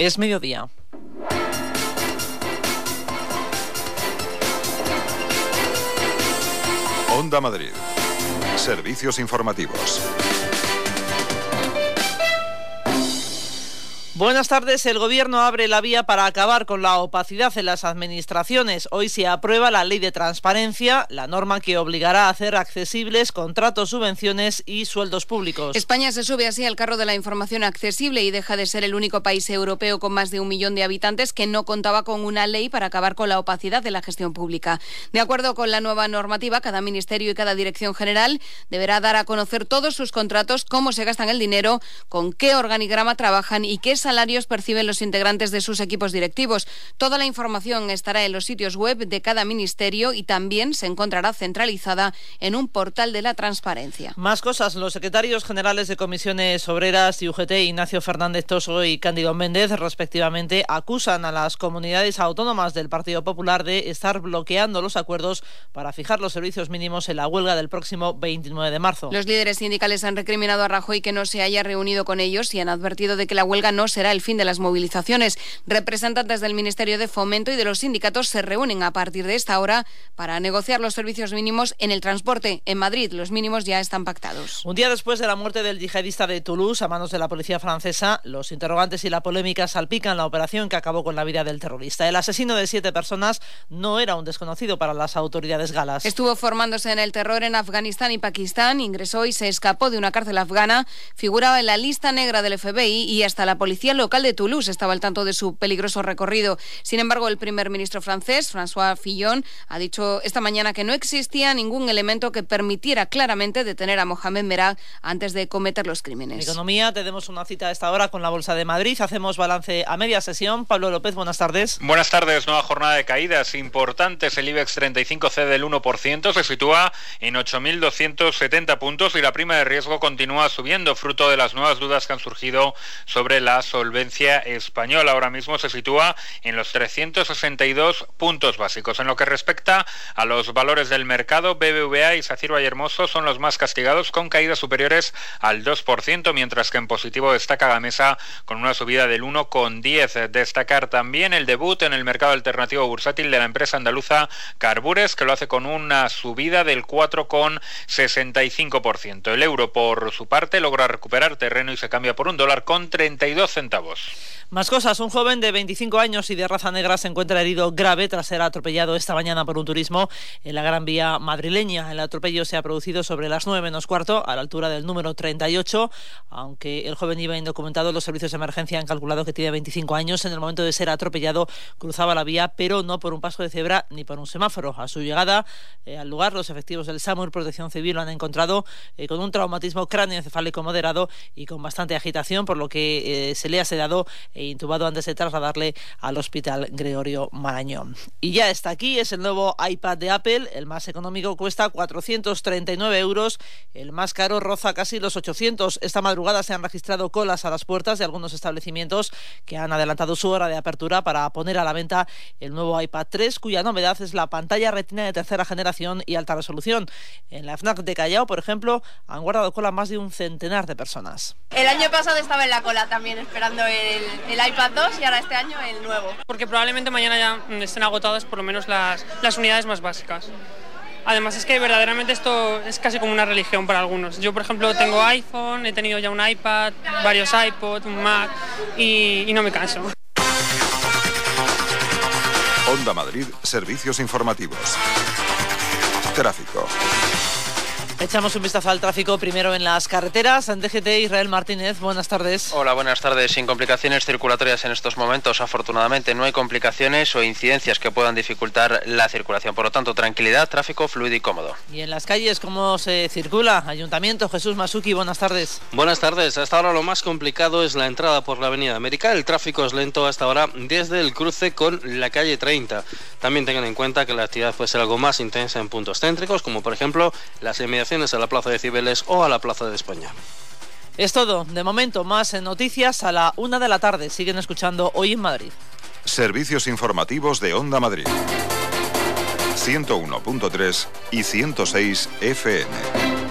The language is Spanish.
Es mediodía. Onda Madrid. Servicios informativos. Buenas tardes. El Gobierno abre la vía para acabar con la opacidad en las administraciones. Hoy se aprueba la Ley de Transparencia, la norma que obligará a hacer accesibles contratos, subvenciones y sueldos públicos. España se sube así al carro de la información accesible y deja de ser el único país europeo con más de 1 millón de habitantes que no contaba con una ley para acabar con la opacidad de la gestión pública. De acuerdo con la nueva normativa, cada ministerio y cada dirección general deberá dar a conocer todos sus contratos, cómo se gastan el dinero, con qué organigrama trabajan y qué salarios perciben los integrantes de sus equipos directivos. Toda la información estará en los sitios web de cada ministerio y también se encontrará centralizada en un portal de la transparencia. Más cosas. Los secretarios generales de Comisiones Obreras y UGT, Ignacio Fernández Toso y Cándido Méndez, respectivamente, acusan a las comunidades autónomas del Partido Popular de estar bloqueando los acuerdos para fijar los servicios mínimos en la huelga del próximo 29 de marzo. Los líderes sindicales han recriminado a Rajoy que no se haya reunido con ellos y han advertido de que la huelga no será el fin de las movilizaciones. Representantes del Ministerio de Fomento y de los sindicatos se reúnen a partir de esta hora para negociar los servicios mínimos en el transporte. En Madrid, los mínimos ya están pactados. Un día después de la muerte del yihadista de Toulouse a manos de la policía francesa, los interrogantes y la polémica salpican la operación que acabó con la vida del terrorista. El asesino de 7 personas no era un desconocido para las autoridades galas. Estuvo formándose en el terror en Afganistán y Pakistán, ingresó y se escapó de una cárcel afgana, figuraba en la lista negra del FBI y hasta la policía local de Toulouse estaba al tanto de su peligroso recorrido. Sin embargo, el primer ministro francés, François Fillon, ha dicho esta mañana que no existía ningún elemento que permitiera claramente detener a Mohamed Merah antes de cometer los crímenes. Economía, tenemos una cita a esta hora con la Bolsa de Madrid. Hacemos balance a media sesión. Pablo López, buenas tardes. Buenas tardes. Nueva jornada de caídas importantes. El IBEX 35 cede del 1%, se sitúa en 8.270 puntos y la prima de riesgo continúa subiendo, fruto de las nuevas dudas que han surgido sobre la solvencia española. Ahora mismo se sitúa en los 362 puntos básicos. En lo que respecta a los valores del mercado, BBVA y SACIR Vallehermoso son los más castigados con caídas superiores al 2%, mientras que en positivo destaca Gamesa con una subida del 1,10%. Destacar también el debut en el mercado alternativo bursátil de la empresa andaluza Carbures, que lo hace con una subida del 4,65%. El euro, por su parte, logra recuperar terreno y se cambia por $1,32. Más cosas. Un joven de 25 años y de raza negra se encuentra herido grave tras ser atropellado esta mañana por un turismo en la Gran Vía madrileña. El atropello se ha producido sobre las 9:15 a la altura del número 38. Aunque el joven iba indocumentado, los servicios de emergencia han calculado que tiene 25 años. En el momento de ser atropellado cruzaba la vía, pero no por un paso de cebra ni por un semáforo. A su llegada al lugar, los efectivos del SAMUR Protección Civil lo han encontrado con un traumatismo cráneoencefálico moderado y con bastante agitación, por lo que se le ha sedado e intubado antes de trasladarle al Hospital Gregorio Marañón. Y ya está aquí, es el nuevo iPad de Apple. El más económico cuesta 439 €, el más caro roza casi los 800. Esta madrugada se han registrado colas a las puertas de algunos establecimientos que han adelantado su hora de apertura para poner a la venta el nuevo iPad 3, cuya novedad es la pantalla retina de tercera generación y alta resolución. En la FNAC de Callao, por ejemplo, han guardado cola más de un centenar de personas. El año pasado estaba en la cola también esperando el iPad 2 y ahora este año el nuevo. Porque probablemente mañana ya estén agotadas por lo menos las unidades más básicas. Además es que verdaderamente esto es casi como una religión para algunos. Yo, por ejemplo, tengo iPhone, he tenido ya un iPad, varios iPods, un Mac y no me canso. Onda Madrid, servicios informativos. Tráfico. Echamos un vistazo al tráfico primero en las carreteras. DGT, Israel Martínez, buenas tardes. Hola, buenas tardes. Sin complicaciones circulatorias en estos momentos, afortunadamente no hay complicaciones o incidencias que puedan dificultar la circulación. Por lo tanto, tranquilidad, tráfico fluido y cómodo. Y en las calles, ¿cómo se circula? Ayuntamiento, Jesús Masuki, buenas tardes. Buenas tardes. Hasta ahora lo más complicado es la entrada por la Avenida América. El tráfico es lento hasta ahora desde el cruce con la calle 30. También tengan en cuenta que la actividad puede ser algo más intensa en puntos céntricos, como por ejemplo las inmediaciones a la Plaza de Cibeles o a la Plaza de España. Es todo. De momento, más noticias a la 1 de la tarde. Siguen escuchando Hoy en Madrid. Servicios informativos de Onda Madrid. 101.3 y 106 FM.